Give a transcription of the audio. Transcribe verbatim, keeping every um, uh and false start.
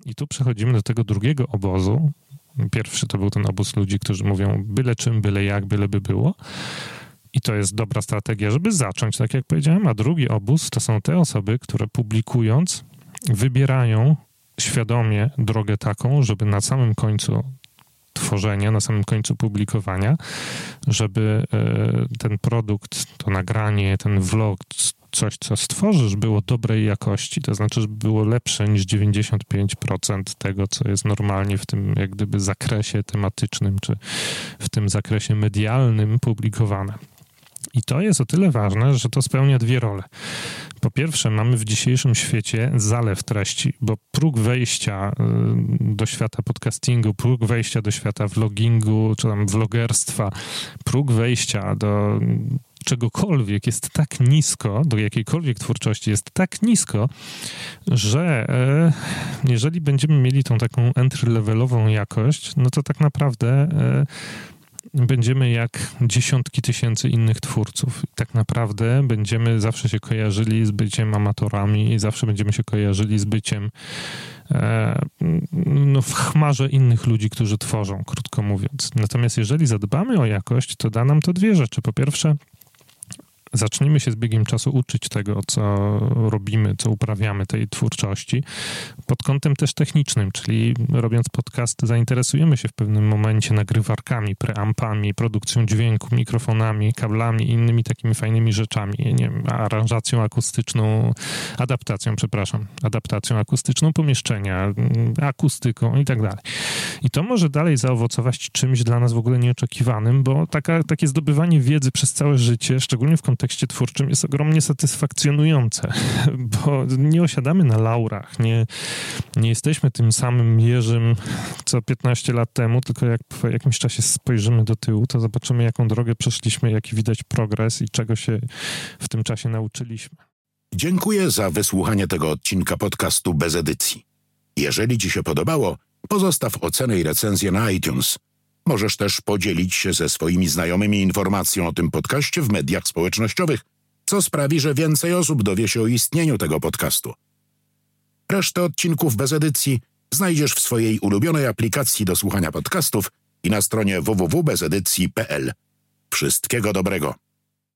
I tu przechodzimy do tego drugiego obozu. Pierwszy to był ten obóz ludzi, którzy mówią byle czym, byle jak, byle by było. I to jest dobra strategia, żeby zacząć, tak jak powiedziałem. A drugi obóz to są te osoby, które publikując wybierają świadomie drogę taką, żeby na samym końcu tworzenia, na samym końcu publikowania, żeby ten produkt, to nagranie, ten vlog, coś, co stworzysz, było dobrej jakości, to znaczy, żeby było lepsze niż dziewięćdziesiąt pięć procent tego, co jest normalnie w tym jak gdyby zakresie tematycznym, czy w tym zakresie medialnym publikowane. I to jest o tyle ważne, że to spełnia dwie role. Po pierwsze, mamy w dzisiejszym świecie zalew treści, bo próg wejścia do świata podcastingu, próg wejścia do świata vlogingu, czy tam vlogerstwa, próg wejścia do czegokolwiek jest tak nisko, do jakiejkolwiek twórczości jest tak nisko, że e, jeżeli będziemy mieli tą taką entry-levelową jakość, no to tak naprawdę e, będziemy jak dziesiątki tysięcy innych twórców. I tak naprawdę będziemy zawsze się kojarzyli z byciem amatorami i zawsze będziemy się kojarzyli z byciem e, no, w chmarze innych ludzi, którzy tworzą, krótko mówiąc. Natomiast jeżeli zadbamy o jakość, to da nam to dwie rzeczy. Po pierwsze, zaczniemy się z biegiem czasu uczyć tego, co robimy, co uprawiamy, tej twórczości, pod kątem też technicznym, czyli robiąc podcast zainteresujemy się w pewnym momencie nagrywarkami, preampami, produkcją dźwięku, mikrofonami, kablami i innymi takimi fajnymi rzeczami, nie wiem, aranżacją akustyczną, adaptacją, przepraszam, adaptacją akustyczną pomieszczenia, akustyką i tak dalej. I to może dalej zaowocować czymś dla nas w ogóle nieoczekiwanym, bo taka, takie zdobywanie wiedzy przez całe życie, szczególnie w kontekście twórczym, jest ogromnie satysfakcjonujące, bo nie osiadamy na laurach, nie, nie jesteśmy tym samym Jerzym co piętnaście lat temu, tylko jak po jakimś czasie spojrzymy do tyłu, to zobaczymy, jaką drogę przeszliśmy, jaki widać progres i czego się w tym czasie nauczyliśmy. Dziękuję za wysłuchanie tego odcinka podcastu Bez Edycji. Jeżeli Ci się podobało, pozostaw ocenę i recenzję na iTunes. Możesz też podzielić się ze swoimi znajomymi informacją o tym podcaście w mediach społecznościowych, co sprawi, że więcej osób dowie się o istnieniu tego podcastu. Resztę odcinków Bez Edycji znajdziesz w swojej ulubionej aplikacji do słuchania podcastów i na stronie w w w kropka bez edycji kropka p l. Wszystkiego dobrego.